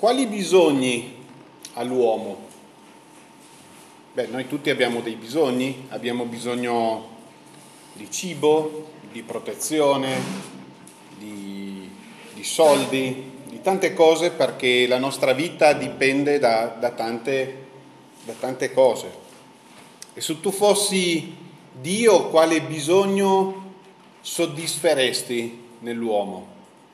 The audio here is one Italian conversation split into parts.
Quali bisogni ha l'uomo? Beh, noi tutti abbiamo dei bisogni, abbiamo bisogno di cibo, di protezione, di soldi, di tante cose, perché la nostra vita dipende da tante cose. E se tu fossi Dio, quale bisogno soddisferesti nell'uomo?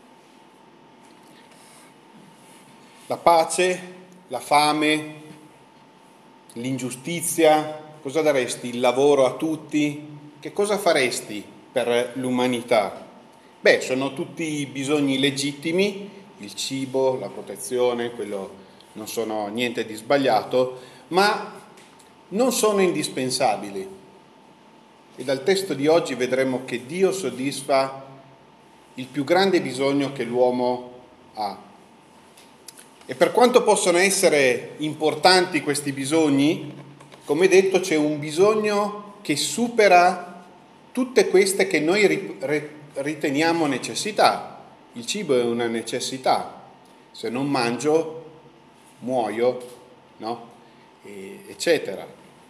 La pace, la fame, l'ingiustizia? Cosa daresti? Il lavoro a tutti? Che cosa faresti per l'umanità? Beh, sono tutti bisogni legittimi, il cibo, la protezione, quello non sono niente di sbagliato, ma non sono indispensabili. E dal testo di oggi vedremo che Dio soddisfa il più grande bisogno che l'uomo ha. E per quanto possono essere importanti questi bisogni, come detto, c'è un bisogno che supera tutte queste che noi riteniamo necessità. Il cibo è una necessità. Se non mangio, muoio, no? Eccetera.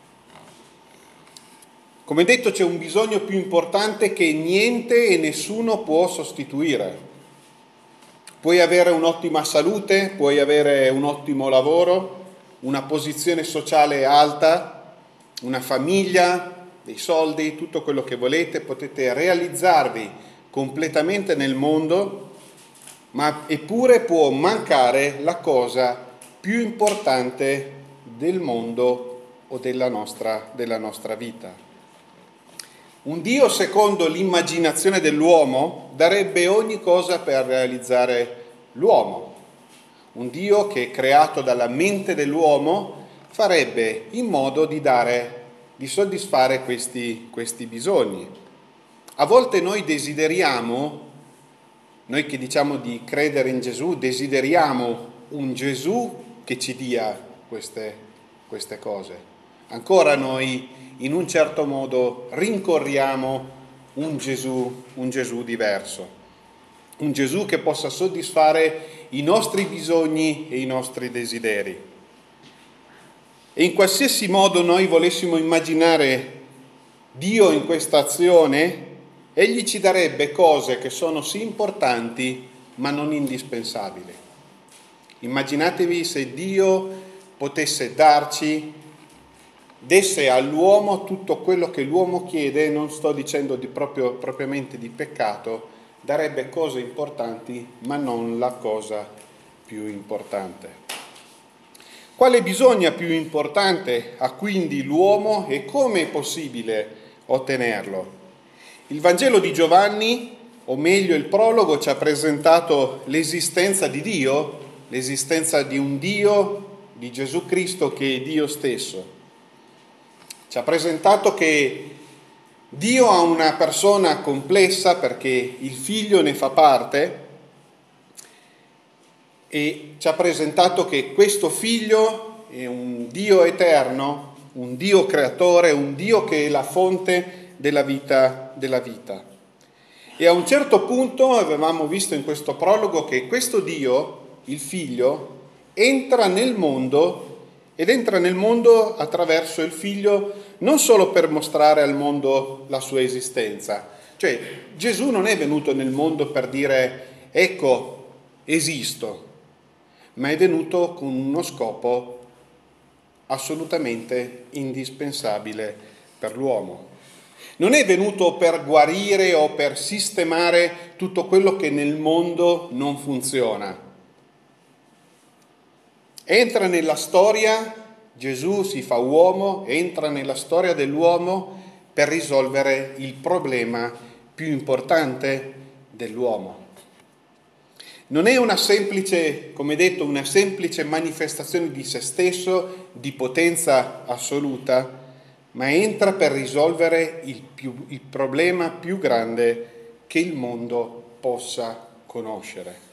Come detto, c'è un bisogno più importante che niente e nessuno può sostituire. Puoi avere un'ottima salute, puoi avere un ottimo lavoro, una posizione sociale alta, una famiglia, dei soldi, tutto quello che volete, potete realizzarvi completamente nel mondo, ma eppure può mancare la cosa più importante del mondo o della nostra vita. Un Dio, secondo l'immaginazione dell'uomo, darebbe ogni cosa per realizzare l'uomo. Un Dio che, creato dalla mente dell'uomo, farebbe in modo di soddisfare questi bisogni. A volte noi che diciamo di credere in Gesù, desideriamo un Gesù che ci dia queste cose. Ancora noi in un certo modo rincorriamo un Gesù diverso, un Gesù che possa soddisfare i nostri bisogni e i nostri desideri. E in qualsiasi modo noi volessimo immaginare Dio in questa azione, Egli ci darebbe cose che sono sì importanti ma non indispensabili. Immaginatevi se Dio potesse desse all'uomo tutto quello che l'uomo chiede, non sto dicendo propriamente di peccato, darebbe cose importanti, ma non la cosa più importante. Quale bisogno più importante ha quindi l'uomo e come è possibile ottenerlo? Il Vangelo di Giovanni, o meglio il prologo, ci ha presentato l'esistenza di Dio, l'esistenza di un Dio, di Gesù Cristo che è Dio stesso. Ci ha presentato che Dio ha una persona complessa perché il Figlio ne fa parte e ci ha presentato che questo Figlio è un Dio eterno, un Dio creatore, un Dio che è la fonte della vita. E a un certo punto avevamo visto in questo prologo che questo Dio, il Figlio, entra nel mondo ed entra nel mondo attraverso il Figlio non solo per mostrare al mondo la sua esistenza. Cioè Gesù non è venuto nel mondo per dire ecco, esisto, ma è venuto con uno scopo assolutamente indispensabile per l'uomo. Non è venuto per guarire o per sistemare tutto quello che nel mondo non funziona. Entra nella storia, Gesù si fa uomo, entra nella storia dell'uomo per risolvere il problema più importante dell'uomo. Non è una semplice, come detto, una semplice manifestazione di se stesso, di potenza assoluta, ma entra per risolvere il problema più grande che il mondo possa conoscere.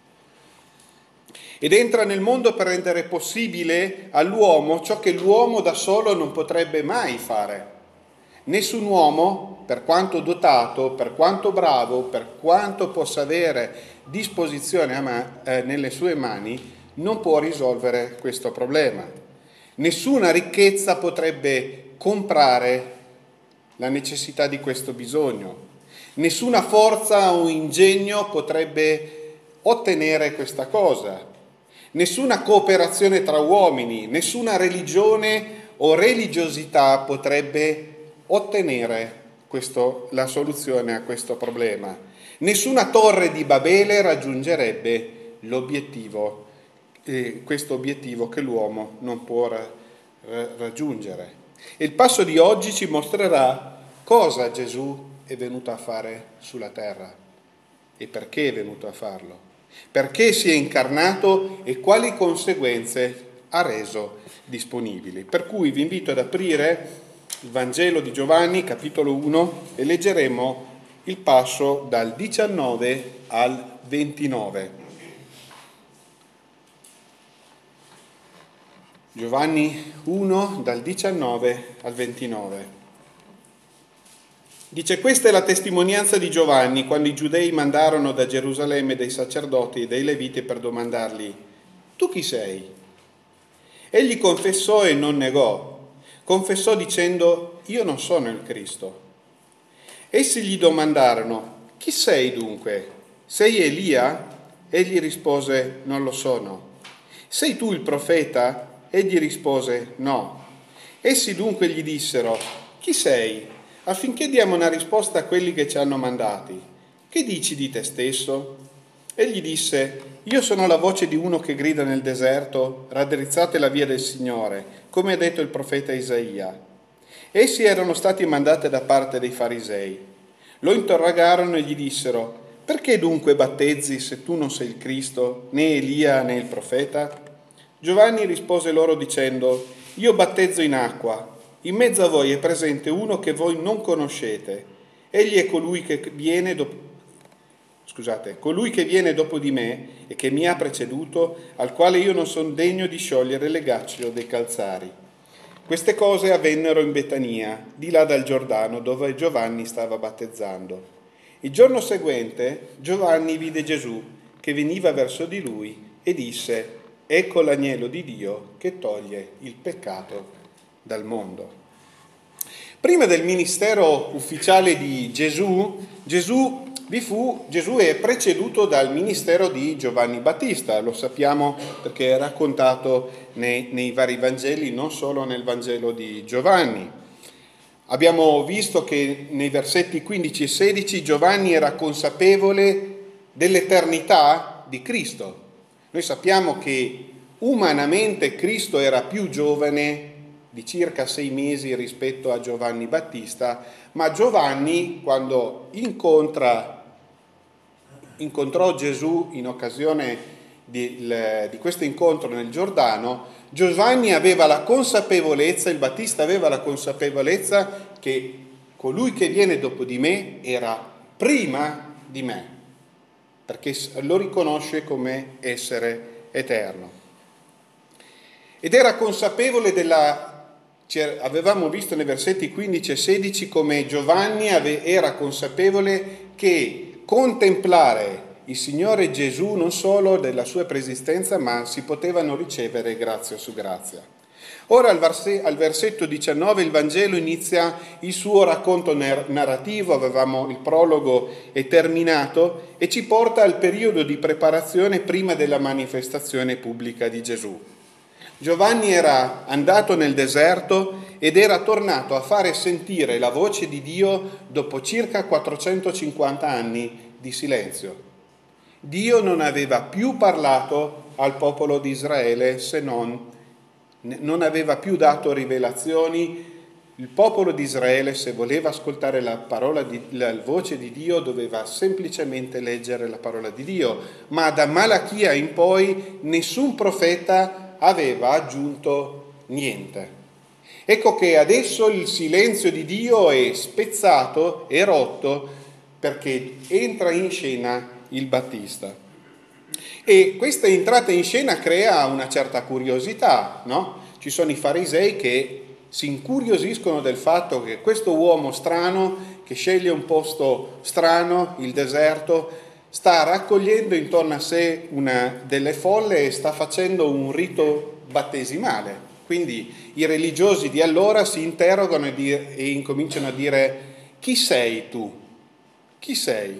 Ed entra nel mondo per rendere possibile all'uomo ciò che l'uomo da solo non potrebbe mai fare. Nessun uomo, per quanto dotato, per quanto bravo, per quanto possa avere disposizione nelle sue mani, non può risolvere questo problema. Nessuna ricchezza potrebbe comprare la necessità di questo bisogno. Nessuna forza o ingegno potrebbe ottenere questa cosa. Nessuna cooperazione tra uomini, nessuna religione o religiosità potrebbe ottenere la soluzione a questo problema. Nessuna torre di Babele raggiungerebbe questo obiettivo che l'uomo non può raggiungere. E il passo di oggi ci mostrerà cosa Gesù è venuto a fare sulla terra e perché è venuto a farlo, perché si è incarnato e quali conseguenze ha reso disponibili. Per cui vi invito ad aprire il Vangelo di Giovanni, capitolo 1, e leggeremo il passo dal 19 al 29. Giovanni 1, dal 19 al 29. Dice: questa è la testimonianza di Giovanni quando i giudei mandarono da Gerusalemme dei sacerdoti e dei leviti per domandargli: tu chi sei? Egli confessò e non negò. Confessò dicendo: io non sono il Cristo. Essi gli domandarono: chi sei dunque? Sei Elia? Egli rispose: non lo sono. Sei tu il profeta? Egli rispose: no. Essi dunque gli dissero: chi sei? Affinché diamo una risposta a quelli che ci hanno mandati. Che dici di te stesso? Egli disse: io sono la voce di uno che grida nel deserto: raddrizzate la via del Signore, come ha detto il profeta Isaia. Essi erano stati mandati da parte dei farisei. Lo interrogarono e gli dissero: perché dunque battezzi se tu non sei il Cristo, né Elia né il profeta? Giovanni rispose loro dicendo: io battezzo in acqua. In mezzo a voi è presente uno che voi non conoscete. Egli è colui che viene dopo di me e che mi ha preceduto, al quale io non sono degno di sciogliere le gaccio dei calzari. Queste cose avvennero in Betania, di là dal Giordano, dove Giovanni stava battezzando. Il giorno seguente Giovanni vide Gesù che veniva verso di lui e disse: ecco l'agnello di Dio che toglie il peccato dal mondo. Prima del ministero ufficiale di Gesù è preceduto dal ministero di Giovanni Battista, lo sappiamo perché è raccontato nei vari Vangeli, non solo nel Vangelo di Giovanni. Abbiamo visto che nei versetti 15 e 16 Giovanni era consapevole dell'eternità di Cristo. Noi sappiamo che umanamente Cristo era più giovane di circa 6 mesi rispetto a Giovanni Battista, ma Giovanni, quando incontrò Gesù in occasione di questo incontro nel Giordano, Giovanni aveva la consapevolezza, il Battista aveva la consapevolezza che colui che viene dopo di me era prima di me, perché lo riconosce come essere eterno. Ed era consapevole avevamo visto nei versetti 15 e 16 come Giovanni era consapevole che contemplare il Signore Gesù non solo della sua preesistenza, ma si potevano ricevere grazia su grazia. Ora al versetto 19 il Vangelo inizia il suo racconto narrativo, avevamo il prologo è terminato, e ci porta al periodo di preparazione prima della manifestazione pubblica di Gesù. Giovanni era andato nel deserto ed era tornato a fare sentire la voce di Dio dopo circa 450 anni di silenzio. Dio non aveva più parlato al popolo di Israele, se non aveva più dato rivelazioni. Il popolo di Israele, se voleva ascoltare la voce di Dio, doveva semplicemente leggere la parola di Dio. Ma da Malachia in poi nessun profeta aveva aggiunto niente. Ecco che adesso il silenzio di Dio è spezzato, è rotto, perché entra in scena il Battista. E questa entrata in scena crea una certa curiosità, no? Ci sono i farisei che si incuriosiscono del fatto che questo uomo strano, che sceglie un posto strano, il deserto, sta raccogliendo intorno a sé una delle folle e sta facendo un rito battesimale. Quindi i religiosi di allora si interrogano e incominciano a dire: chi sei tu? Chi sei?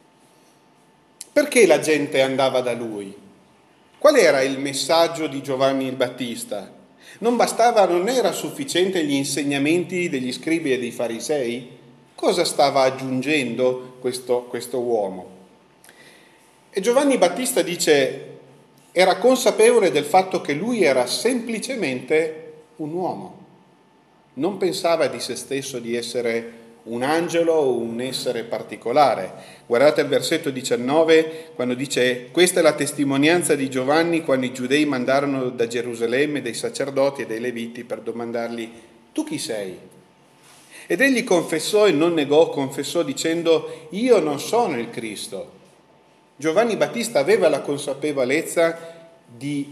Perché la gente andava da lui? Qual era il messaggio di Giovanni il Battista? Non era sufficiente gli insegnamenti degli scribi e dei farisei? Cosa stava aggiungendo questo uomo? E Giovanni Battista dice: era consapevole del fatto che lui era semplicemente un uomo. Non pensava di se stesso di essere un angelo o un essere particolare. Guardate il versetto 19, quando dice: questa è la testimonianza di Giovanni quando i giudei mandarono da Gerusalemme dei sacerdoti e dei leviti per domandargli: tu chi sei? Ed egli confessò e non negò, confessò dicendo: io non sono il Cristo. Giovanni Battista aveva la consapevolezza di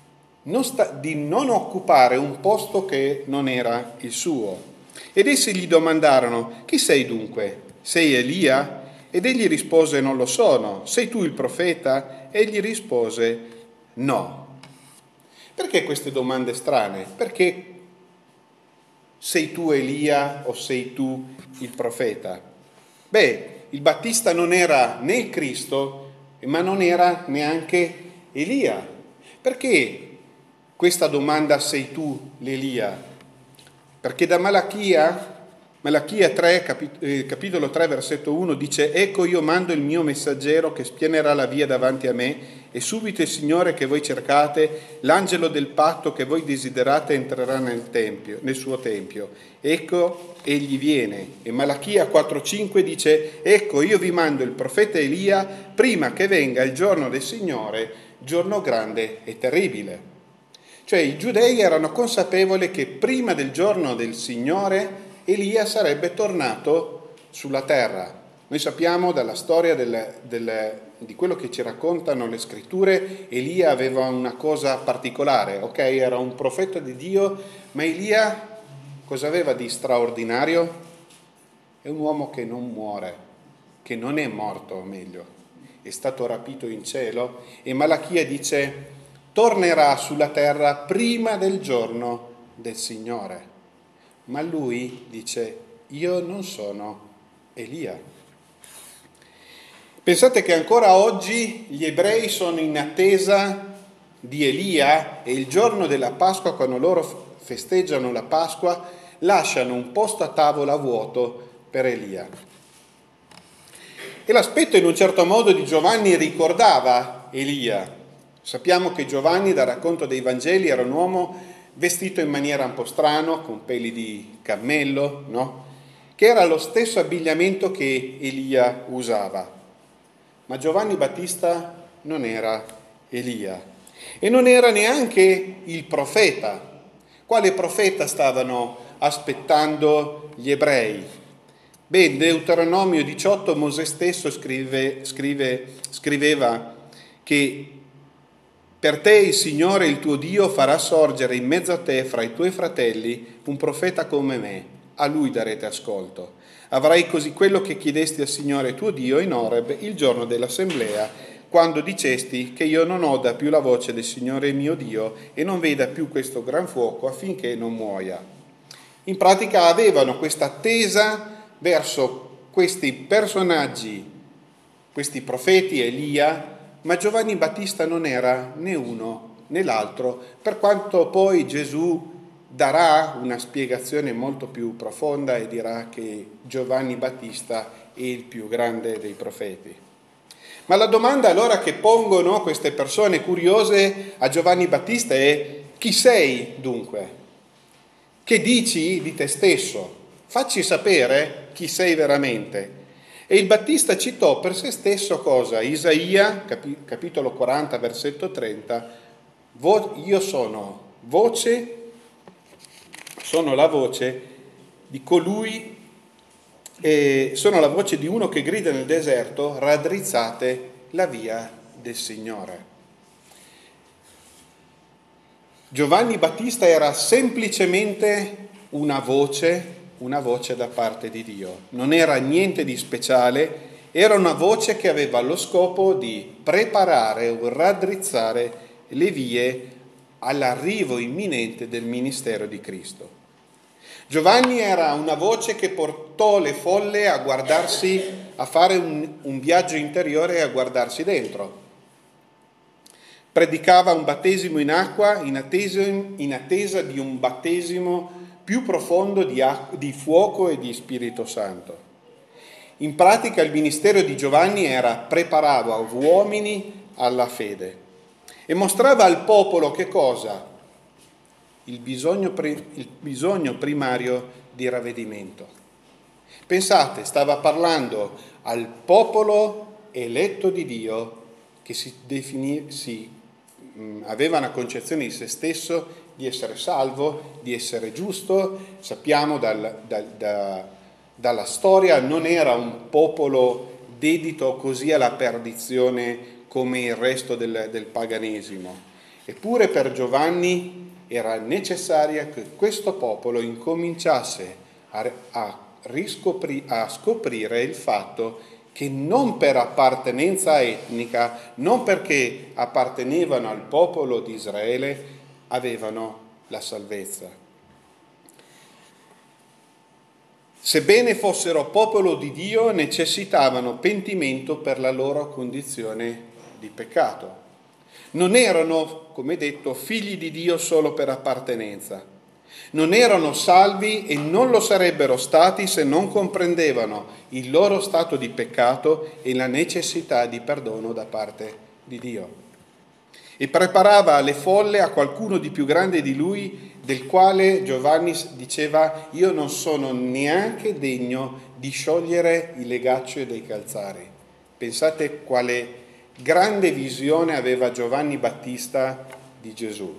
non occupare un posto che non era il suo. Ed essi gli domandarono: chi sei dunque? Sei Elia? Ed egli rispose: non lo sono. Sei tu il profeta? Egli rispose: no. Perché queste domande strane? Perché sei tu Elia o sei tu il profeta? Beh, il Battista non era né il Cristo, ma non era neanche Elia. Perché questa domanda: sei tu l'Elia? Perché da Malachia 3, capitolo 3, versetto 1 dice: ecco io mando il mio messaggero che spianerà la via davanti a me, e subito il Signore che voi cercate, l'angelo del patto che voi desiderate, entrerà nel suo tempio. Ecco, egli viene. E Malachia 4,5 dice: ecco io vi mando il profeta Elia prima che venga il giorno del Signore, giorno grande e terribile. Cioè i giudei erano consapevoli che prima del giorno del Signore Elia sarebbe tornato sulla terra. Noi sappiamo dalla storia di quello che ci raccontano le scritture, Elia aveva una cosa particolare, ok? Era un profeta di Dio, ma Elia cosa aveva di straordinario? È un uomo che non muore, che non è morto, o meglio, è stato rapito in cielo, e Malachia dice: tornerà sulla terra prima del giorno del Signore. Ma lui dice: io non sono Elia. Pensate che ancora oggi gli ebrei sono in attesa di Elia, e il giorno della Pasqua, quando loro festeggiano la Pasqua, lasciano un posto a tavola vuoto per Elia. E l'aspetto in un certo modo di Giovanni ricordava Elia. Sappiamo che Giovanni, dal racconto dei Vangeli, era un uomo vestito in maniera un po' strano, con peli di cammello, no? Che era lo stesso abbigliamento che Elia usava. Ma Giovanni Battista non era Elia e non era neanche il profeta. Quale profeta stavano aspettando gli ebrei? Beh, in Deuteronomio 18 Mosè stesso scriveva che per te il Signore il tuo Dio farà sorgere in mezzo a te, fra i tuoi fratelli, un profeta come me. A lui darete ascolto. Avrai così quello che chiedesti al Signore tuo Dio in Oreb il giorno dell'assemblea, quando dicesti che io non oda più la voce del Signore mio Dio e non veda più questo gran fuoco affinché non muoia. In pratica avevano questa attesa verso questi personaggi, questi profeti, Elia, ma Giovanni Battista non era né uno né l'altro, per quanto poi Gesù darà una spiegazione molto più profonda e dirà che Giovanni Battista è il più grande dei profeti. Ma la domanda allora che pongono queste persone curiose a Giovanni Battista è: chi sei dunque? Che dici di te stesso? Facci sapere chi sei veramente. E il Battista citò per se stesso cosa? Isaia, capitolo 40, versetto 30, io sono la voce di colui, sono la voce di uno che grida nel deserto: raddrizzate la via del Signore. Giovanni Battista era semplicemente una voce da parte di Dio. Non era niente di speciale Era una voce che aveva lo scopo di preparare o raddrizzare le vie all'arrivo imminente del ministero di Cristo. Giovanni era una voce che portò le folle a guardarsi, a fare un viaggio interiore e a guardarsi dentro. Predicava un battesimo in acqua in attesa di un battesimo più profondo di fuoco e di Spirito Santo. In pratica il ministero di Giovanni preparava uomini alla fede e mostrava al popolo che cosa? Il bisogno primario di ravvedimento. Pensate, stava parlando al popolo eletto di Dio che aveva una concezione di se stesso di essere salvo, di essere giusto. Sappiamo dalla storia, non era un popolo dedito così alla perdizione come il resto del paganesimo. Eppure per Giovanni era necessario che questo popolo incominciasse a scoprire il fatto che non per appartenenza etnica, non perché appartenevano al popolo di Israele, avevano la salvezza. Sebbene fossero popolo di Dio, necessitavano pentimento per la loro condizione di peccato. Non erano, come detto, figli di Dio solo per appartenenza. Non erano salvi e non lo sarebbero stati se non comprendevano il loro stato di peccato e la necessità di perdono da parte di Dio. E preparava le folle a qualcuno di più grande di lui, del quale Giovanni diceva: io non sono neanche degno di sciogliere i legacci dei calzari. Pensate quale grande visione aveva Giovanni Battista di Gesù.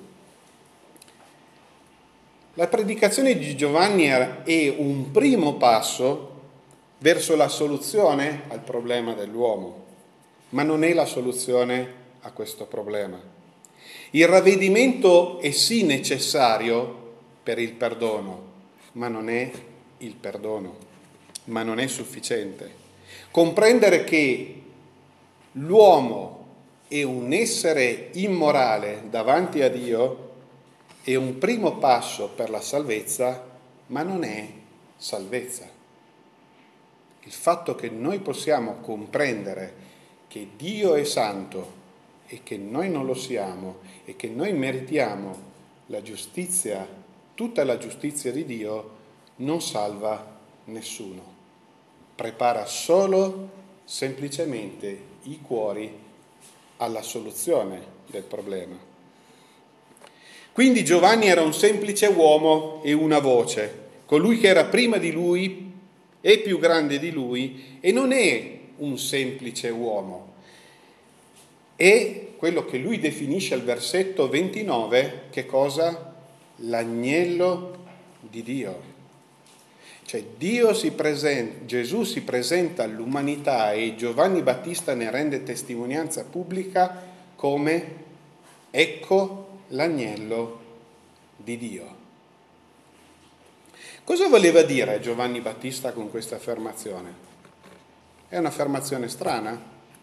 La predicazione di Giovanni è un primo passo verso la soluzione al problema dell'uomo, ma non è la soluzione a questo problema. Il ravvedimento è sì necessario per il perdono, ma non è il perdono, ma non è sufficiente. Comprendere che l'uomo è un essere immorale davanti a Dio è un primo passo per la salvezza, ma non è salvezza. Il fatto che noi possiamo comprendere che Dio è santo e che noi non lo siamo e che noi meritiamo la giustizia, tutta la giustizia di Dio, non salva nessuno. Prepara solo semplicemente i cuori alla soluzione del problema. Quindi Giovanni era un semplice uomo e una voce, colui che era prima di lui e più grande di lui, e non è un semplice uomo. È quello che lui definisce al versetto 29, che cosa? L'agnello di Dio. Cioè Gesù si presenta all'umanità e Giovanni Battista ne rende testimonianza pubblica come ecco l'agnello di Dio. Cosa voleva dire Giovanni Battista con questa affermazione? È un'affermazione strana?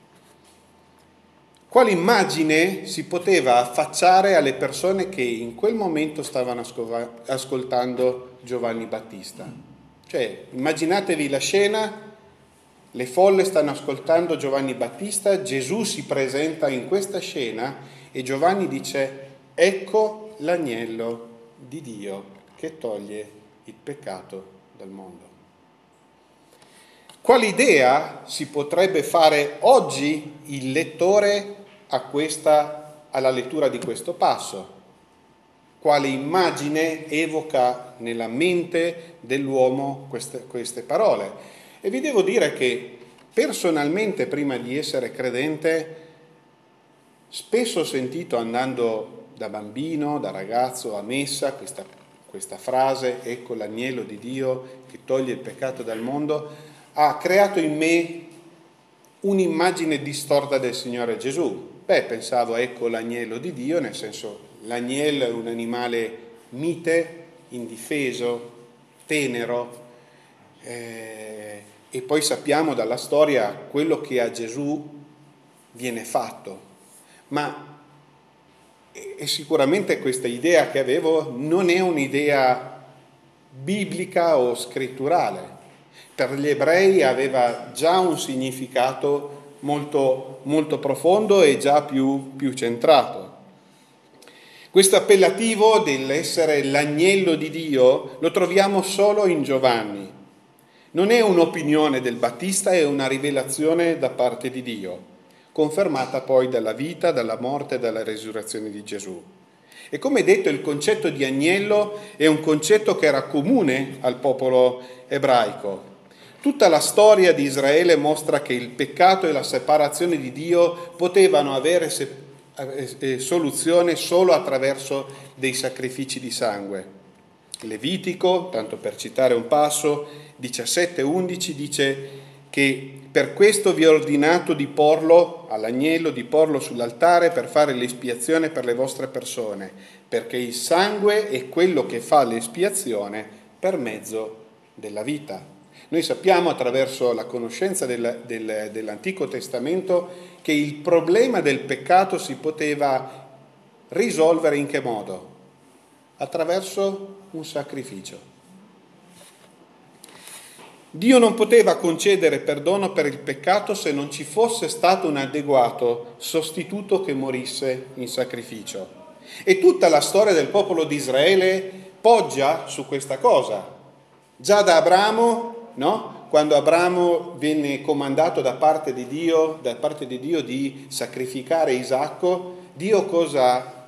Quale immagine si poteva affacciare alle persone che in quel momento stavano ascoltando Giovanni Battista? Cioè, immaginatevi la scena, le folle stanno ascoltando Giovanni Battista, Gesù si presenta in questa scena e Giovanni dice: ecco l'agnello di Dio che toglie il peccato dal mondo. Quale idea si potrebbe fare oggi il lettore alla lettura di questo passo? Quale immagine evoca nella mente dell'uomo queste parole? E vi devo dire che personalmente, prima di essere credente, spesso ho sentito, andando da bambino, da ragazzo a messa, questa frase, ecco l'agnello di Dio che toglie il peccato dal mondo, ha creato in me un'immagine distorta del Signore Gesù. Pensavo, ecco l'agnello di Dio, nel senso, l'agnello è un animale mite, indifeso, tenero, E poi sappiamo dalla storia quello che a Gesù viene fatto. Ma e sicuramente questa idea che avevo non è un'idea biblica o scritturale. Per gli ebrei aveva già un significato molto, molto profondo e già più centrato. Questo appellativo dell'essere l'agnello di Dio lo troviamo solo in Giovanni. Non è un'opinione del Battista, è una rivelazione da parte di Dio, confermata poi dalla vita, dalla morte e dalla resurrezione di Gesù. E come detto, il concetto di agnello è un concetto che era comune al popolo ebraico. Tutta la storia di Israele mostra che il peccato e la separazione di Dio potevano avere soluzione solo attraverso dei sacrifici di sangue. Levitico, tanto per citare un passo, 17:11 dice che per questo vi ho ordinato di porlo all'agnello, di porlo sull'altare per fare l'espiazione per le vostre persone, perché il sangue è quello che fa l'espiazione per mezzo della vita. Noi sappiamo attraverso la conoscenza dell'Antico Testamento che il problema del peccato si poteva risolvere in che modo? Attraverso un sacrificio. Dio non poteva concedere perdono per il peccato se non ci fosse stato un adeguato sostituto che morisse in sacrificio. E tutta la storia del popolo di Israele poggia su questa cosa. Già da Abramo, no? Quando Abramo venne comandato da parte di Dio di sacrificare Isacco, Dio cosa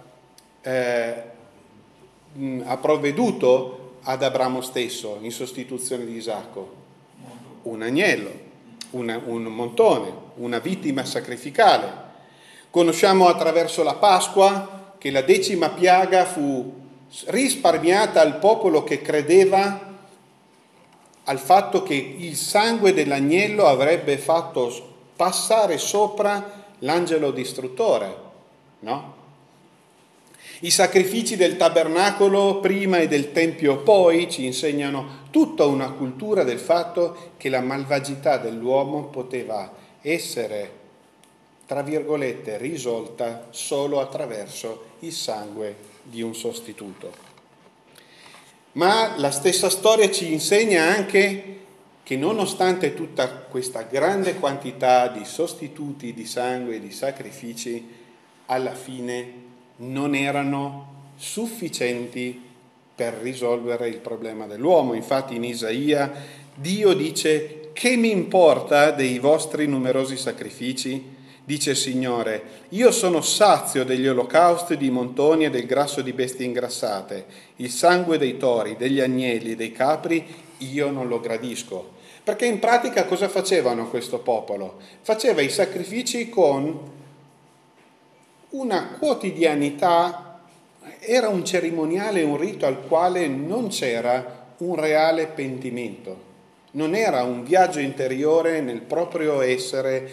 ha provveduto ad Abramo stesso in sostituzione di Isacco? Un agnello, un montone, una vittima sacrificale. Conosciamo attraverso la Pasqua che la 10ª piaga fu risparmiata al popolo che credeva al fatto che il sangue dell'agnello avrebbe fatto passare sopra l'angelo distruttore, no? I sacrifici del tabernacolo prima e del tempio poi ci insegnano tutta una cultura del fatto che la malvagità dell'uomo poteva essere, tra virgolette, risolta solo attraverso il sangue di un sostituto. Ma la stessa storia ci insegna anche che nonostante tutta questa grande quantità di sostituti di sangue e di sacrifici, alla fine non erano sufficienti per risolvere il problema dell'uomo. Infatti in Isaia Dio dice: che mi importa dei vostri numerosi sacrifici? Dice il Signore: io sono sazio degli olocausti di montoni e del grasso di bestie ingrassate, il sangue dei tori, degli agnelli, dei capri io non lo gradisco. Perché in pratica cosa facevano questo popolo? Faceva i sacrifici con una quotidianità, era un cerimoniale, un rito al quale non c'era un reale pentimento, non era un viaggio interiore nel proprio essere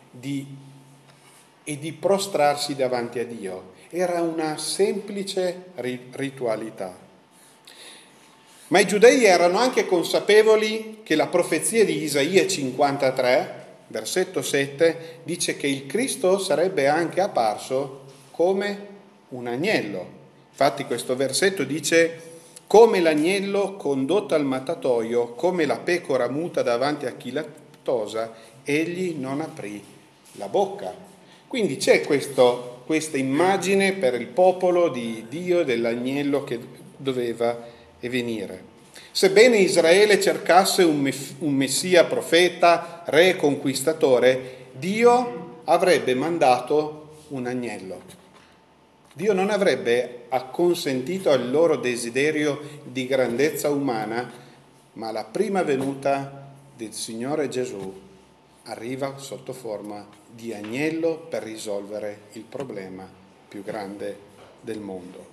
e di prostrarsi davanti a Dio, era una semplice ritualità. Ma i giudei erano anche consapevoli che la profezia di Isaia 53, versetto 7, dice che il Cristo sarebbe anche apparso come un agnello. Infatti questo versetto dice: come l'agnello condotto al mattatoio, come la pecora muta davanti a chi la tosa, egli non aprì la bocca. Quindi c'è questa immagine per il popolo di Dio dell'agnello che doveva venire. Sebbene Israele cercasse un messia profeta, re conquistatore, Dio avrebbe mandato un agnello. Dio non avrebbe acconsentito al loro desiderio di grandezza umana, ma la prima venuta del Signore Gesù arriva sotto forma di agnello per risolvere il problema più grande del mondo.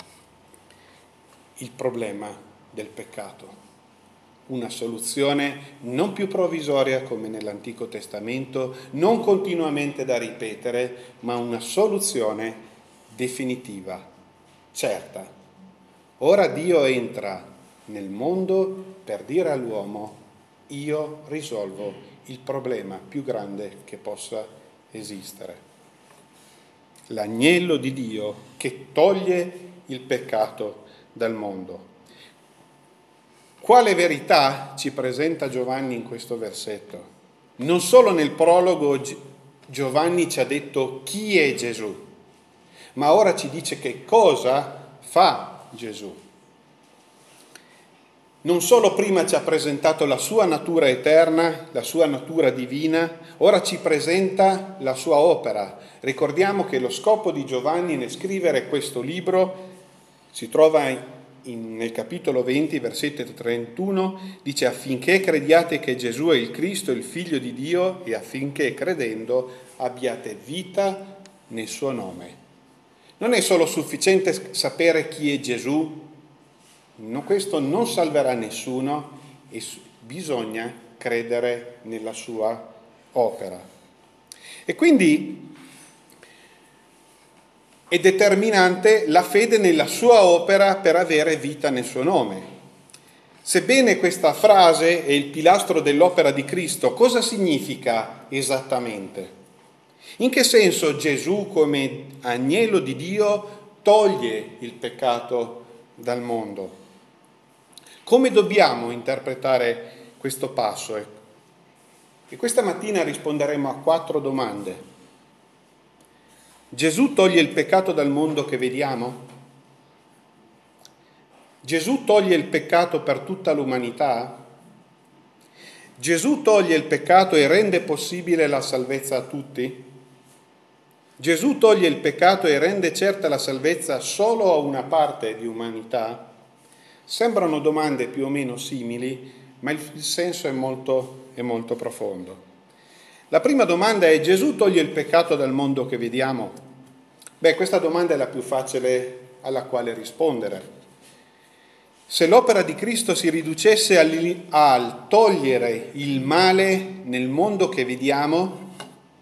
Il problema del peccato. Una soluzione non più provvisoria come nell'Antico Testamento, non continuamente da ripetere, ma una soluzione definitiva, certa. Ora Dio entra nel mondo per dire all'uomo: io risolvo il problema più grande che possa esistere. L'agnello di Dio che toglie il peccato dal mondo. Quale verità ci presenta Giovanni in questo versetto? Non solo nel prologo Giovanni ci ha detto chi è Gesù, ma ora ci dice che cosa fa Gesù. Non solo prima ci ha presentato la sua natura eterna, la sua natura divina, ora ci presenta la sua opera. Ricordiamo che lo scopo di Giovanni nel scrivere questo libro si trova nel capitolo 20, versetto 31, dice affinché crediate che Gesù è il Cristo, il Figlio di Dio, e affinché credendo abbiate vita nel suo nome. Non è solo sufficiente sapere chi è Gesù, no, questo non salverà nessuno e bisogna credere nella sua opera. E quindi è determinante la fede nella sua opera per avere vita nel suo nome. Sebbene questa frase è il pilastro dell'opera di Cristo, cosa significa esattamente? In che senso Gesù, come agnello di Dio, toglie il peccato dal mondo? Come dobbiamo interpretare questo passo? E questa mattina risponderemo a 4 domande. Gesù toglie il peccato dal mondo che vediamo? Gesù toglie il peccato per tutta l'umanità? Gesù toglie il peccato e rende possibile la salvezza a tutti? Gesù toglie il peccato e rende certa la salvezza solo a una parte di umanità? Sembrano domande più o meno simili, ma il senso è molto profondo. La prima domanda è: Gesù toglie il peccato dal mondo che vediamo? Questa domanda è la più facile alla quale rispondere. Se l'opera di Cristo si riducesse al togliere il male nel mondo che vediamo,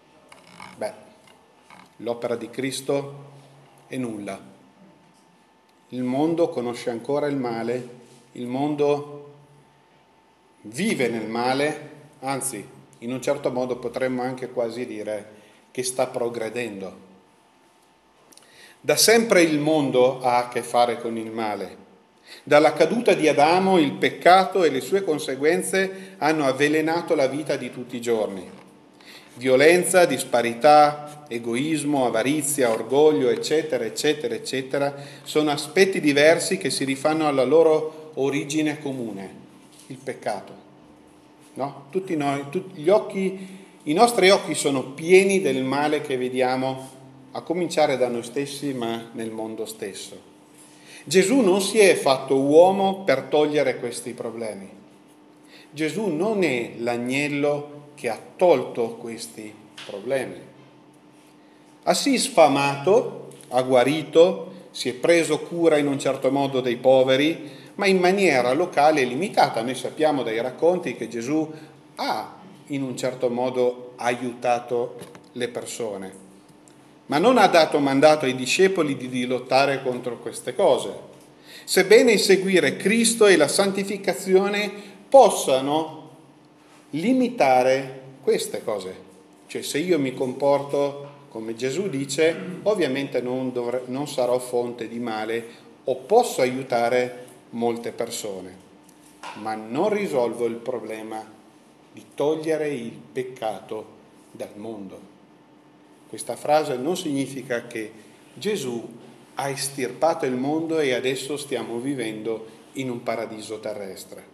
l'opera di Cristo è nulla. Il mondo conosce ancora il male, il mondo vive nel male, anzi, in un certo modo potremmo anche quasi dire che sta progredendo. Da sempre il mondo ha a che fare con il male. Dalla caduta di Adamo il peccato e le sue conseguenze hanno avvelenato la vita di tutti i giorni. Violenza, disparità, egoismo, avarizia, orgoglio, eccetera, eccetera, eccetera, sono aspetti diversi che si rifanno alla loro origine comune, il peccato. No? Tutti noi, i nostri occhi sono pieni del male che vediamo, a cominciare da noi stessi, ma nel mondo stesso. Gesù non si è fatto uomo per togliere questi problemi. Gesù non è l'agnello che ha tolto questi problemi. Ha sì sfamato, ha guarito, si è preso cura in un certo modo dei poveri, ma in maniera locale e limitata. Noi sappiamo dai racconti che Gesù ha in un certo modo aiutato le persone, ma non ha dato mandato ai discepoli di lottare contro queste cose, sebbene il seguire Cristo e la santificazione possano limitare queste cose. Cioè, se io mi comporto come Gesù dice, ovviamente non sarò fonte di male o posso aiutare molte persone, ma non risolvo il problema di togliere il peccato dal mondo. Questa frase non significa che Gesù ha estirpato il mondo e adesso stiamo vivendo in un paradiso terrestre.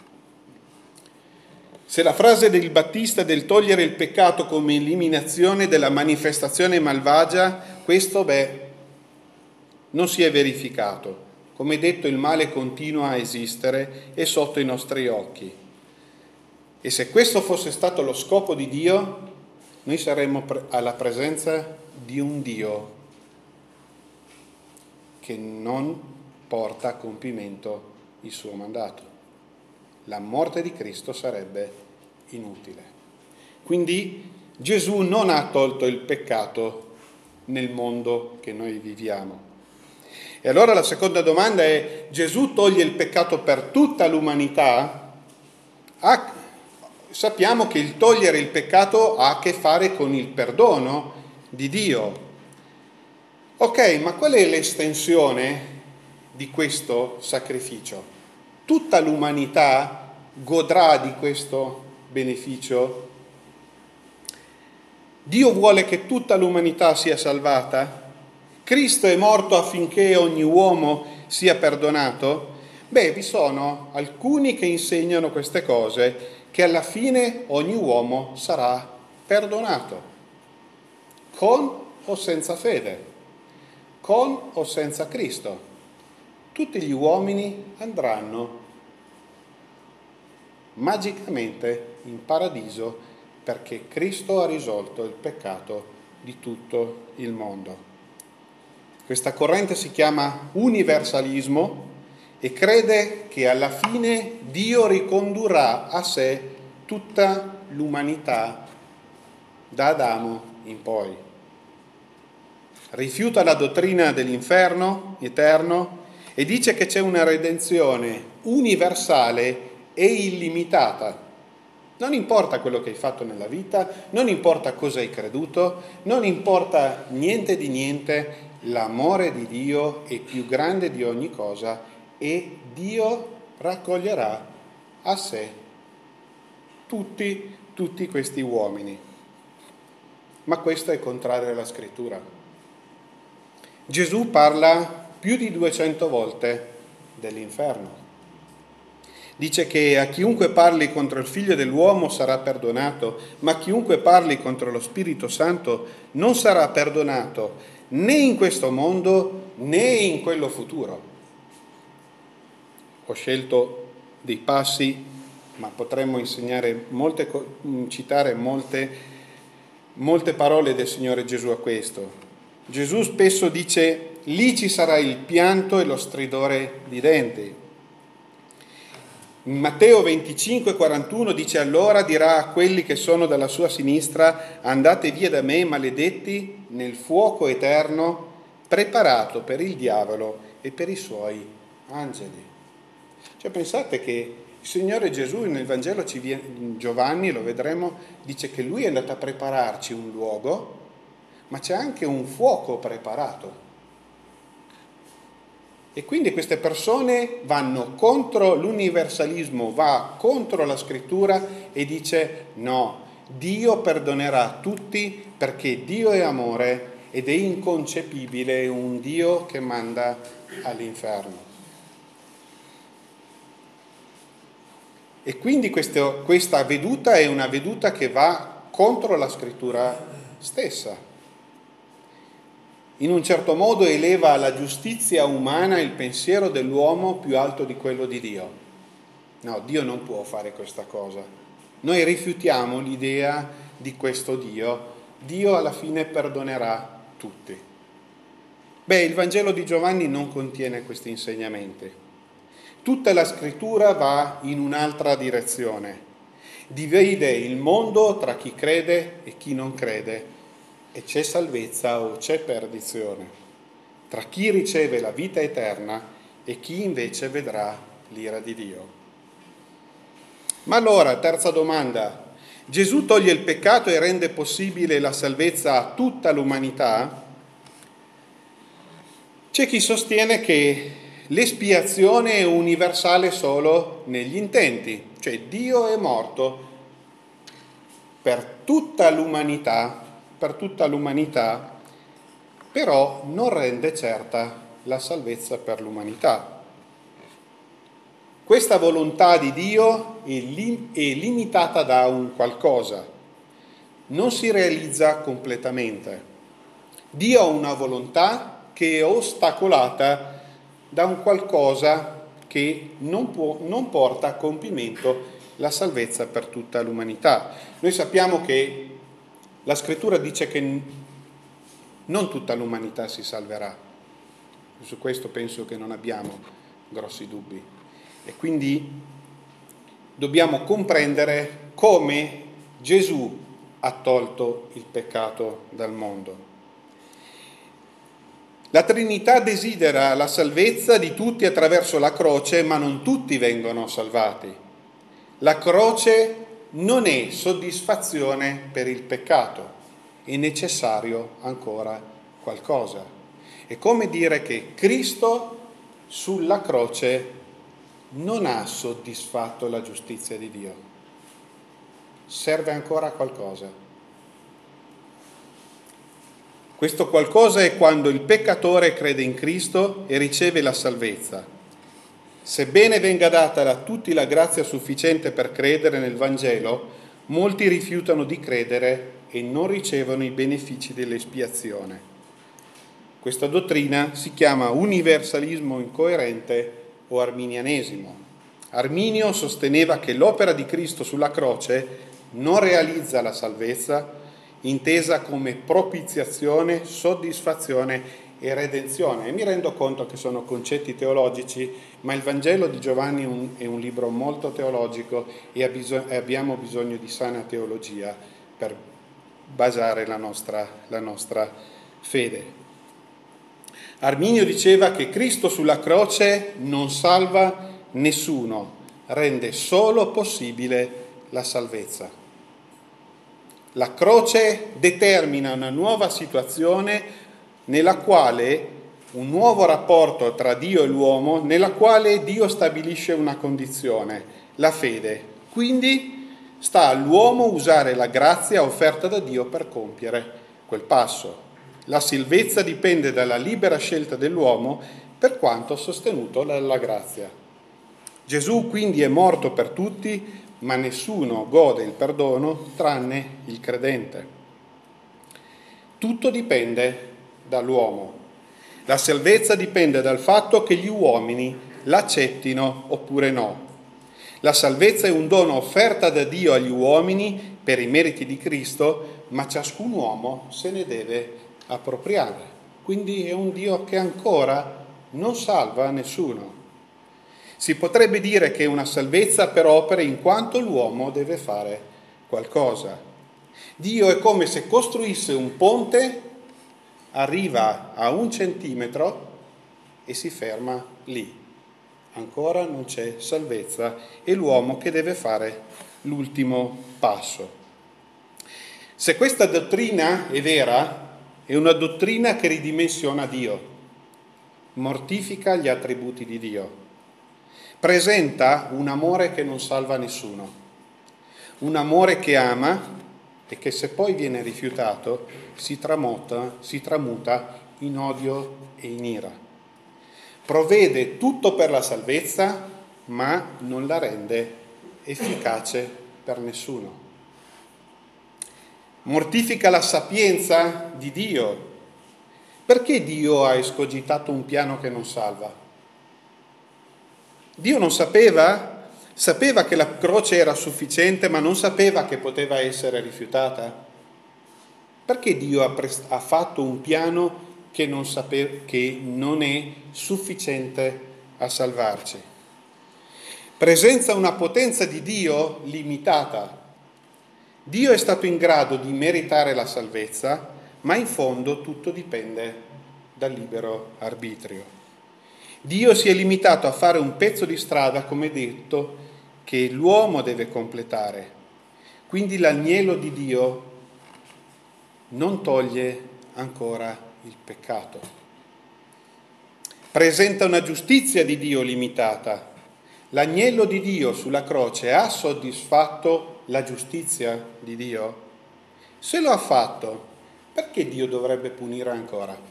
Se la frase del Battista del togliere il peccato come eliminazione della manifestazione malvagia, questo non si è verificato. Come detto, il male continua a esistere e sotto i nostri occhi. E se questo fosse stato lo scopo di Dio, noi saremmo alla presenza di un Dio che non porta a compimento il suo mandato. La morte di Cristo sarebbe inutile. Quindi Gesù non ha tolto il peccato nel mondo che noi viviamo. E allora la seconda domanda è: Gesù toglie il peccato per tutta l'umanità? sappiamo che il togliere il peccato ha a che fare con il perdono di Dio. Ok, ma qual è l'estensione di questo sacrificio? Tutta l'umanità godrà di questo beneficio? Dio vuole che tutta l'umanità sia salvata? Cristo è morto affinché ogni uomo sia perdonato? Beh, vi sono alcuni che insegnano queste cose, che alla fine ogni uomo sarà perdonato, con o senza fede, con o senza Cristo. Tutti gli uomini andranno magicamente in paradiso perché Cristo ha risolto il peccato di tutto il mondo. Questa corrente si chiama universalismo e crede che alla fine Dio ricondurrà a sé tutta l'umanità da Adamo in poi. Rifiuta la dottrina dell'inferno eterno e dice che c'è una redenzione universale e illimitata. Non importa quello che hai fatto nella vita, non importa cosa hai creduto, non importa niente di niente, l'amore di Dio è più grande di ogni cosa e Dio raccoglierà a sé tutti questi uomini. Ma questo è contrario alla Scrittura. Gesù parla più di 200 volte dell'inferno. Dice che a chiunque parli contro il Figlio dell'uomo sarà perdonato, ma chiunque parli contro lo Spirito Santo non sarà perdonato né in questo mondo né in quello futuro. Ho scelto dei passi, ma potremmo citare molte parole del Signore Gesù a questo. Gesù spesso dice: lì ci sarà il pianto e lo stridore di denti. In Matteo 25,41 dice: allora dirà a quelli che sono dalla sua sinistra: andate via da me, maledetti, nel fuoco eterno preparato per il diavolo e per i suoi angeli. Cioè, pensate che il Signore Gesù nel Vangelo in Giovanni, lo vedremo, dice che Lui è andato a prepararci un luogo, ma c'è anche un fuoco preparato. E quindi queste persone vanno contro l'universalismo, va contro la Scrittura e dice: no, Dio perdonerà tutti perché Dio è amore ed è inconcepibile un Dio che manda all'inferno. E quindi questa veduta è una veduta che va contro la Scrittura stessa. In un certo modo eleva alla giustizia umana il pensiero dell'uomo più alto di quello di Dio. No, Dio non può fare questa cosa. Noi rifiutiamo l'idea di questo Dio. Dio alla fine perdonerà tutti. Beh, il Vangelo di Giovanni non contiene questi insegnamenti. Tutta la Scrittura va in un'altra direzione. Divide il mondo tra chi crede e chi non crede. E c'è salvezza o c'è perdizione, tra chi riceve la vita eterna e chi invece vedrà l'ira di Dio. Ma allora, terza domanda, Gesù toglie il peccato e rende possibile la salvezza a tutta l'umanità? C'è chi sostiene che l'espiazione è universale solo negli intenti, cioè Dio è morto per tutta l'umanità, però non rende certa la salvezza per l'umanità. Questa volontà di Dio è limitata da un qualcosa, non si realizza completamente. Dio ha una volontà che è ostacolata da un qualcosa che non porta a compimento la salvezza per tutta l'umanità. Noi sappiamo che la Scrittura dice che non tutta l'umanità si salverà. Su questo penso che non abbiamo grossi dubbi. E quindi dobbiamo comprendere come Gesù ha tolto il peccato dal mondo. La Trinità desidera la salvezza di tutti attraverso la croce, ma non tutti vengono salvati. La croce non è soddisfazione per il peccato, è necessario ancora qualcosa. È come dire che Cristo sulla croce non ha soddisfatto la giustizia di Dio. Serve ancora qualcosa. Questo qualcosa è quando il peccatore crede in Cristo e riceve la salvezza. Sebbene venga data a tutti la grazia sufficiente per credere nel Vangelo, molti rifiutano di credere e non ricevono i benefici dell'espiazione. Questa dottrina si chiama universalismo incoerente o arminianesimo. Arminio sosteneva che l'opera di Cristo sulla croce non realizza la salvezza, intesa come propiziazione, soddisfazione e redenzione. E mi rendo conto che sono concetti teologici, ma il Vangelo di Giovanni è un libro molto teologico e abbiamo bisogno di sana teologia per basare la nostra fede. Arminio diceva che Cristo sulla croce non salva nessuno, rende solo possibile la salvezza. La croce determina una nuova situazione nella quale un nuovo rapporto tra Dio e l'uomo, nella quale Dio stabilisce una condizione, la fede. Quindi sta all'uomo usare la grazia offerta da Dio per compiere quel passo. La salvezza dipende dalla libera scelta dell'uomo per quanto sostenuto dalla grazia. Gesù quindi è morto per tutti, ma nessuno gode il perdono tranne il credente. Tutto dipende dall'uomo. La salvezza dipende dal fatto che gli uomini l'accettino oppure no. La salvezza è un dono offerta da Dio agli uomini per i meriti di Cristo, ma ciascun uomo se ne deve appropriare. Quindi è un Dio che ancora non salva nessuno. Si potrebbe dire che è una salvezza per opere in quanto l'uomo deve fare qualcosa. Dio è come se costruisse un ponte, arriva a 1 centimetro e si ferma lì. Ancora non c'è salvezza, è l'uomo che deve fare l'ultimo passo. Se questa dottrina è vera, è una dottrina che ridimensiona Dio, mortifica gli attributi di Dio, presenta un amore che non salva nessuno, un amore che ama e che se poi viene rifiutato si tramuta in odio e in ira. Provvede tutto per la salvezza, ma non la rende efficace per nessuno. Mortifica la sapienza di Dio. Perché Dio ha escogitato un piano che non salva? Dio non sapeva che la croce era sufficiente, ma non sapeva che poteva essere rifiutata? Perché Dio ha fatto un piano che non è sufficiente a salvarci? Presenza una potenza di Dio limitata. Dio è stato in grado di meritare la salvezza, ma in fondo tutto dipende dal libero arbitrio. Dio si è limitato a fare un pezzo di strada, come detto, che l'uomo deve completare. Quindi l'agnello di Dio non toglie ancora il peccato. Presenta una giustizia di Dio limitata. L'agnello di Dio sulla croce ha soddisfatto la giustizia di Dio? Se lo ha fatto, perché Dio dovrebbe punire ancora?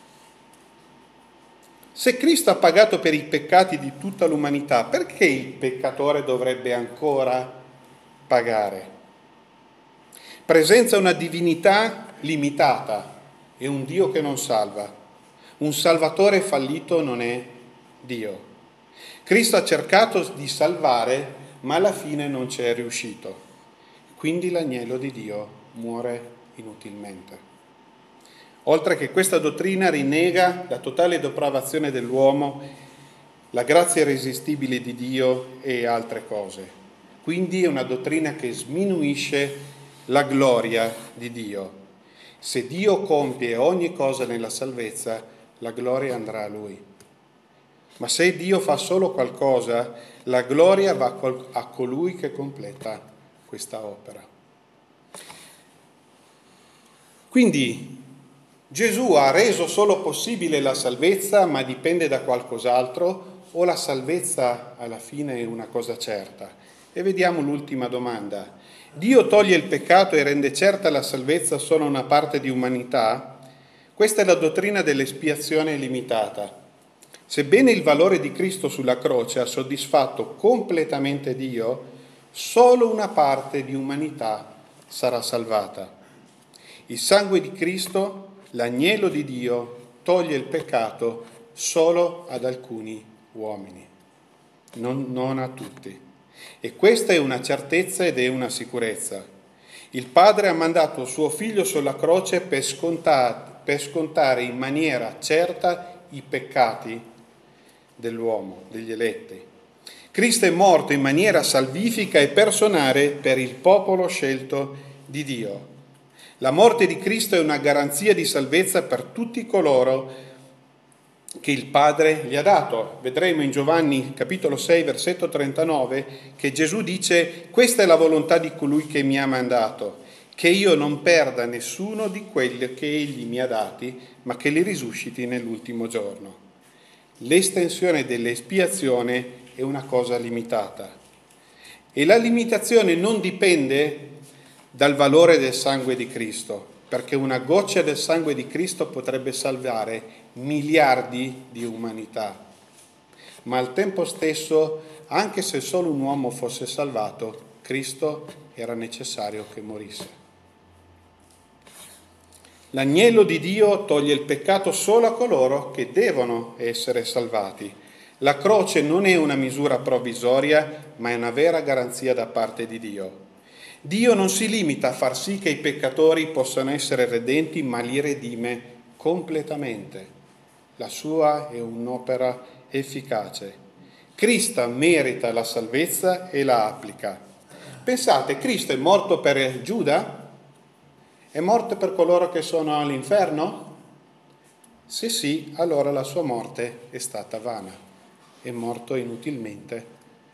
Se Cristo ha pagato per i peccati di tutta l'umanità, perché il peccatore dovrebbe ancora pagare? Presenza una divinità limitata e un Dio che non salva. Un salvatore fallito non è Dio. Cristo ha cercato di salvare, ma alla fine non ci è riuscito. Quindi l'agnello di Dio muore inutilmente. Oltre che questa dottrina rinnega la totale depravazione dell'uomo, la grazia irresistibile di Dio e altre cose. Quindi è una dottrina che sminuisce la gloria di Dio. Se Dio compie ogni cosa nella salvezza, la gloria andrà a Lui. Ma se Dio fa solo qualcosa, la gloria va a colui che completa questa opera. Quindi Gesù ha reso solo possibile la salvezza, ma dipende da qualcos'altro, o la salvezza alla fine è una cosa certa? E vediamo l'ultima domanda. Dio toglie il peccato e rende certa la salvezza solo a una parte di umanità? Questa è la dottrina dell'espiazione limitata. Sebbene il valore di Cristo sulla croce ha soddisfatto completamente Dio, solo una parte di umanità sarà salvata. Il sangue di Cristo, l'agnello di Dio, toglie il peccato solo ad alcuni uomini, non a tutti. E questa è una certezza ed è una sicurezza. Il Padre ha mandato suo Figlio sulla croce per scontare in maniera certa i peccati dell'uomo, degli eletti. Cristo è morto in maniera salvifica e personale per il popolo scelto di Dio. La morte di Cristo è una garanzia di salvezza per tutti coloro che il Padre gli ha dato. Vedremo in Giovanni capitolo 6 versetto 39 che Gesù dice: questa è la volontà di colui che mi ha mandato, che io non perda nessuno di quelli che egli mi ha dati, ma che li risusciti nell'ultimo giorno. L'estensione dell'espiazione è una cosa limitata e la limitazione non dipende dal valore del sangue di Cristo, perché una goccia del sangue di Cristo potrebbe salvare miliardi di umanità. Ma al tempo stesso, anche se solo un uomo fosse salvato, Cristo era necessario che morisse. L'agnello di Dio toglie il peccato solo a coloro che devono essere salvati. La croce non è una misura provvisoria, ma è una vera garanzia da parte di Dio. Dio non si limita a far sì che i peccatori possano essere redenti, ma li redime completamente. La sua è un'opera efficace. Cristo merita la salvezza e la applica. Pensate, Cristo è morto per Giuda? È morto per coloro che sono all'inferno? Se sì, allora la sua morte è stata vana. È morto inutilmente.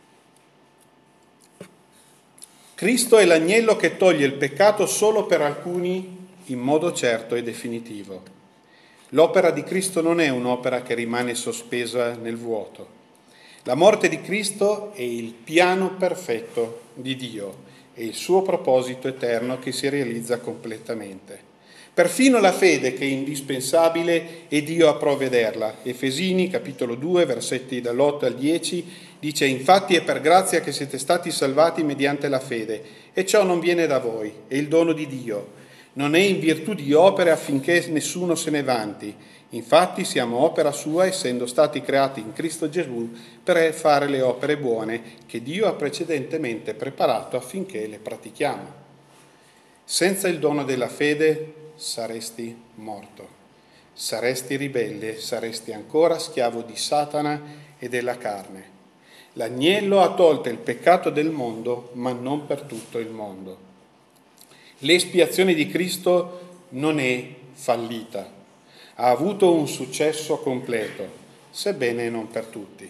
Cristo è l'agnello che toglie il peccato solo per alcuni in modo certo e definitivo. L'opera di Cristo non è un'opera che rimane sospesa nel vuoto. La morte di Cristo è il piano perfetto di Dio e il suo proposito eterno che si realizza completamente. Perfino la fede che è indispensabile è Dio a provvederla. Efesini capitolo 2 versetti dall'8 al 10 dice: infatti è per grazia che siete stati salvati mediante la fede, e ciò non viene da voi, è il dono di Dio. Non è in virtù di opere affinché nessuno se ne vanti. Infatti siamo opera sua, essendo stati creati in Cristo Gesù per fare le opere buone che Dio ha precedentemente preparato affinché le pratichiamo. Senza il dono della fede saresti morto, saresti ribelle, saresti ancora schiavo di Satana e della carne. L'agnello ha tolto il peccato del mondo, ma non per tutto il mondo. L'espiazione di Cristo non è fallita, ha avuto un successo completo, sebbene non per tutti.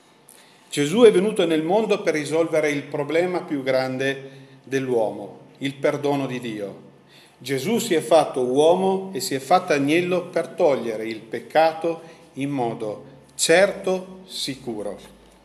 Gesù è venuto nel mondo per risolvere il problema più grande dell'uomo, il perdono di Dio. Gesù si è fatto uomo e si è fatto agnello per togliere il peccato in modo certo, sicuro.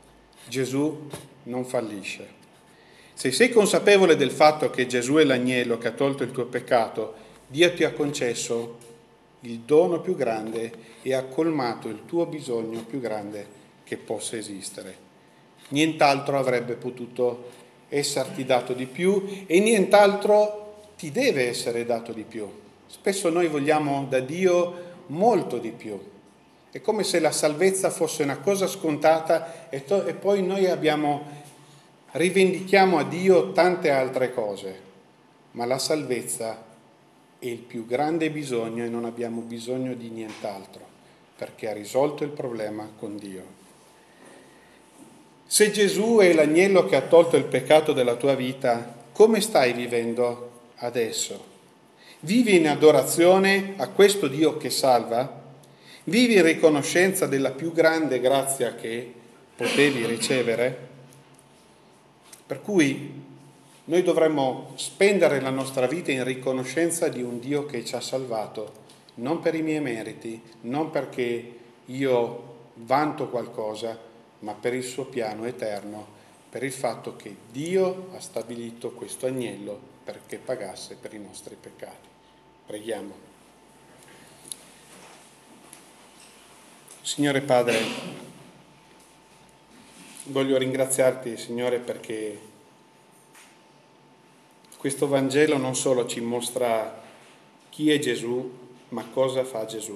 Gesù non fallisce. Se sei consapevole del fatto che Gesù è l'agnello che ha tolto il tuo peccato, Dio ti ha concesso il dono più grande e ha colmato il tuo bisogno più grande che possa esistere. Nient'altro avrebbe potuto esserti dato di più e nient'altro ti deve essere dato di più. Spesso noi vogliamo da Dio molto di più. È come se la salvezza fosse una cosa scontata e poi noi rivendichiamo a Dio tante altre cose, ma la salvezza è il più grande bisogno e non abbiamo bisogno di nient'altro, perché ha risolto il problema con Dio. Se Gesù è l'agnello che ha tolto il peccato della tua vita, come stai vivendo adesso? Vivi in adorazione a questo Dio che salva? Vivi in riconoscenza della più grande grazia che potevi ricevere? Per cui Noi dovremmo spendere la nostra vita in riconoscenza di un Dio che ci ha salvato, non per i miei meriti, non perché io vanto qualcosa, ma per il suo piano eterno, per il fatto che Dio ha stabilito questo agnello perché pagasse per i nostri peccati. Preghiamo. Signore Padre, voglio ringraziarti, Signore, perché questo Vangelo non solo ci mostra chi è Gesù, ma cosa fa Gesù.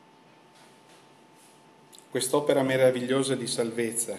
Quest'opera meravigliosa di salvezza,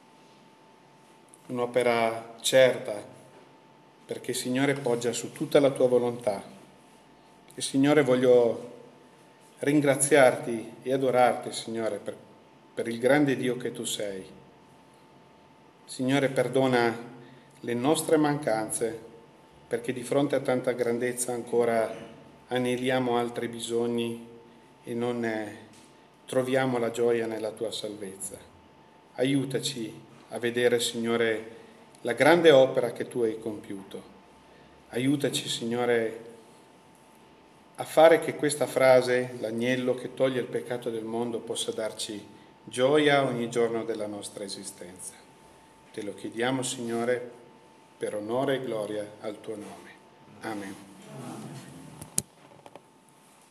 un'opera certa, perché Signore poggia su tutta la tua volontà. E Signore, voglio ringraziarti e adorarti, Signore, per il grande Dio che tu sei. Signore, perdona le nostre mancanze, perché di fronte a tanta grandezza ancora aneliamo altri bisogni e non troviamo la gioia nella tua salvezza. Aiutaci a vedere, Signore, la grande opera che tu hai compiuto. Aiutaci, Signore, a fare che questa frase, l'agnello che toglie il peccato del mondo, possa darci gioia ogni giorno della nostra esistenza. Te lo chiediamo, Signore, per onore e gloria al tuo nome. Amen.